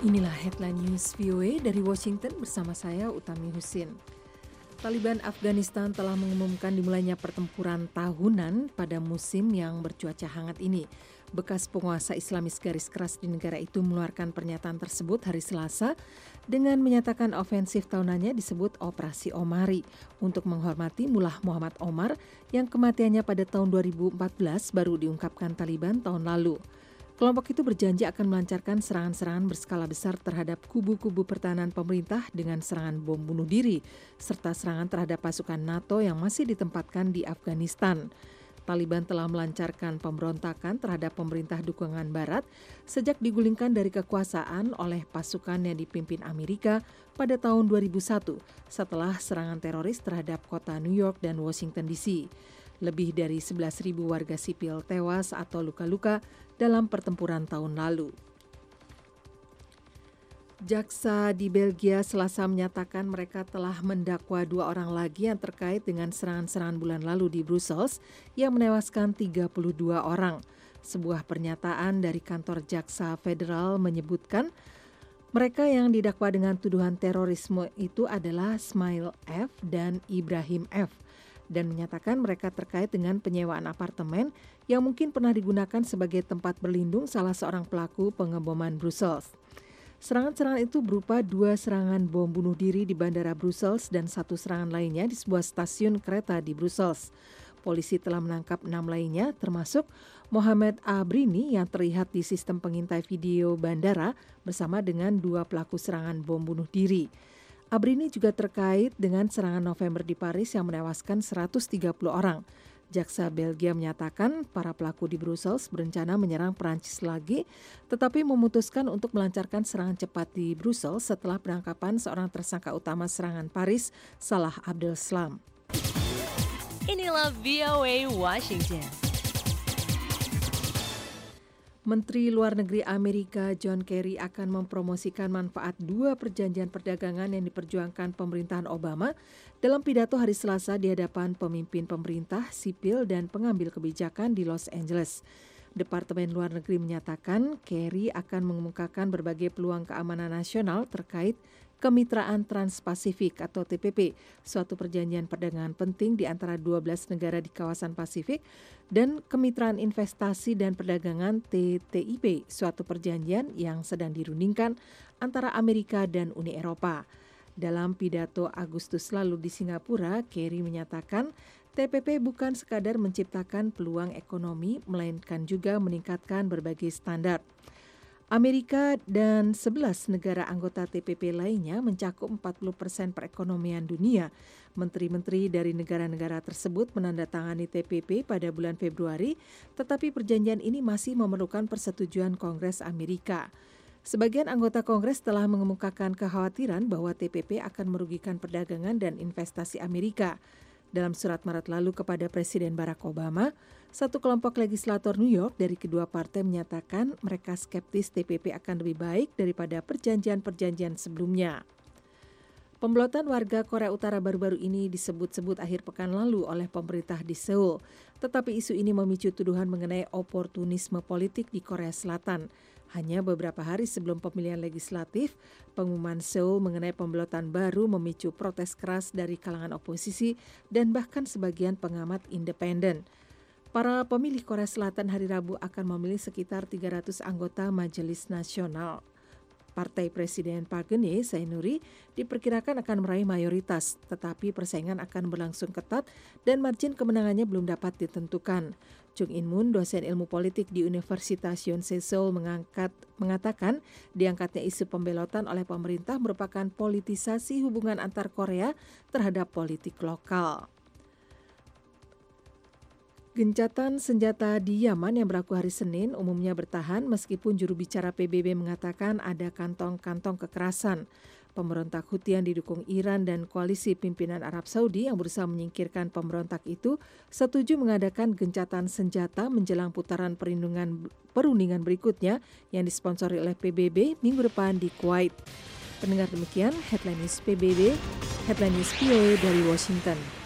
Inilah headline news VOA dari Washington bersama saya Utami Husin. Taliban Afghanistan telah mengumumkan dimulainya pertempuran tahunan pada musim yang bercuaca hangat ini. Bekas penguasa Islamis garis keras di negara itu mengeluarkan pernyataan tersebut hari Selasa dengan menyatakan ofensif tahunannya disebut Operasi Omari untuk menghormati Mullah Muhammad Omar yang kematiannya pada tahun 2014 baru diungkapkan Taliban tahun lalu. Kelompok itu berjanji akan melancarkan serangan-serangan berskala besar terhadap kubu-kubu pertahanan pemerintah dengan serangan bom bunuh diri, serta serangan terhadap pasukan NATO yang masih ditempatkan di Afghanistan. Taliban telah melancarkan pemberontakan terhadap pemerintah dukungan Barat sejak digulingkan dari kekuasaan oleh pasukan yang dipimpin Amerika pada tahun 2001 setelah serangan teroris terhadap kota New York dan Washington DC. Lebih dari 11.000 warga sipil tewas atau luka-luka dalam pertempuran tahun lalu. Jaksa di Belgia Selasa menyatakan mereka telah mendakwa 2 orang lagi yang terkait dengan serangan-serangan bulan lalu di Brussels yang menewaskan 32 orang. Sebuah pernyataan dari kantor Jaksa Federal menyebutkan mereka yang didakwa dengan tuduhan terorisme itu adalah Smail F. dan Ibrahim F. dan menyatakan mereka terkait dengan penyewaan apartemen yang mungkin pernah digunakan sebagai tempat berlindung salah seorang pelaku pengeboman Brussels. Serangan-serangan itu berupa 2 serangan bom bunuh diri di Bandara Brussels dan 1 serangan lainnya di sebuah stasiun kereta di Brussels. Polisi telah menangkap 6 lainnya termasuk Mohamed Abrini yang terlihat di sistem pengintai video bandara bersama dengan 2 pelaku serangan bom bunuh diri. Abrini juga terkait dengan serangan November di Paris yang menewaskan 130 orang. Jaksa Belgia menyatakan para pelaku di Brussels berencana menyerang Perancis lagi, tetapi memutuskan untuk melancarkan serangan cepat di Brussels setelah penangkapan seorang tersangka utama serangan Paris, Salah Abdel Slam. Inilah VOA Washington. Menteri Luar Negeri Amerika John Kerry akan mempromosikan manfaat 2 perjanjian perdagangan yang diperjuangkan pemerintahan Obama dalam pidato hari Selasa di hadapan pemimpin pemerintah, sipil, dan pengambil kebijakan di Los Angeles. Departemen Luar Negeri menyatakan Kerry akan mengemukakan berbagai peluang keamanan nasional terkait Kemitraan Trans-Pasifik atau TPP, suatu perjanjian perdagangan penting di antara 12 negara di kawasan Pasifik, dan Kemitraan Investasi dan Perdagangan TTIP, suatu perjanjian yang sedang dirundingkan antara Amerika dan Uni Eropa. Dalam pidato Agustus lalu di Singapura, Kerry menyatakan TPP bukan sekadar menciptakan peluang ekonomi, melainkan juga meningkatkan berbagai standar. Amerika dan 11 negara anggota TPP lainnya mencakup 40% perekonomian dunia. Menteri-menteri dari negara-negara tersebut menandatangani TPP pada bulan Februari, tetapi perjanjian ini masih memerlukan persetujuan Kongres Amerika. Sebagian anggota Kongres telah mengemukakan kekhawatiran bahwa TPP akan merugikan perdagangan dan investasi Amerika. Dalam surat Maret lalu kepada Presiden Barack Obama, satu kelompok legislator New York dari kedua partai menyatakan mereka skeptis TPP akan lebih baik daripada perjanjian-perjanjian sebelumnya. Pemblotan warga Korea Utara baru-baru ini disebut-sebut akhir pekan lalu oleh pemerintah di Seoul. Tetapi isu ini memicu tuduhan mengenai oportunisme politik di Korea Selatan. Hanya beberapa hari sebelum pemilihan legislatif, pengumuman Seoul mengenai pemblotan baru memicu protes keras dari kalangan oposisi dan bahkan sebagian pengamat independen. Para pemilih Korea Selatan hari Rabu akan memilih sekitar 300 anggota Majelis Nasional. Partai Presiden Park Geun-hye diperkirakan akan meraih mayoritas, tetapi persaingan akan berlangsung ketat dan margin kemenangannya belum dapat ditentukan. Chung In-moon, dosen ilmu politik di Universitas Yonsei Seoul mengatakan diangkatnya isu pembelotan oleh pemerintah merupakan politisasi hubungan antar Korea terhadap politik lokal. Gencatan senjata di Yaman yang berlaku hari Senin umumnya bertahan meskipun juru bicara PBB mengatakan ada kantong-kantong kekerasan. Pemberontak Houthi yang didukung Iran dan koalisi pimpinan Arab Saudi yang berusaha menyingkirkan pemberontak itu setuju mengadakan gencatan senjata menjelang putaran perundingan berikutnya yang disponsori oleh PBB minggu depan di Kuwait. Pendengar demikian, Headline News PBB, Headline News VOA dari Washington.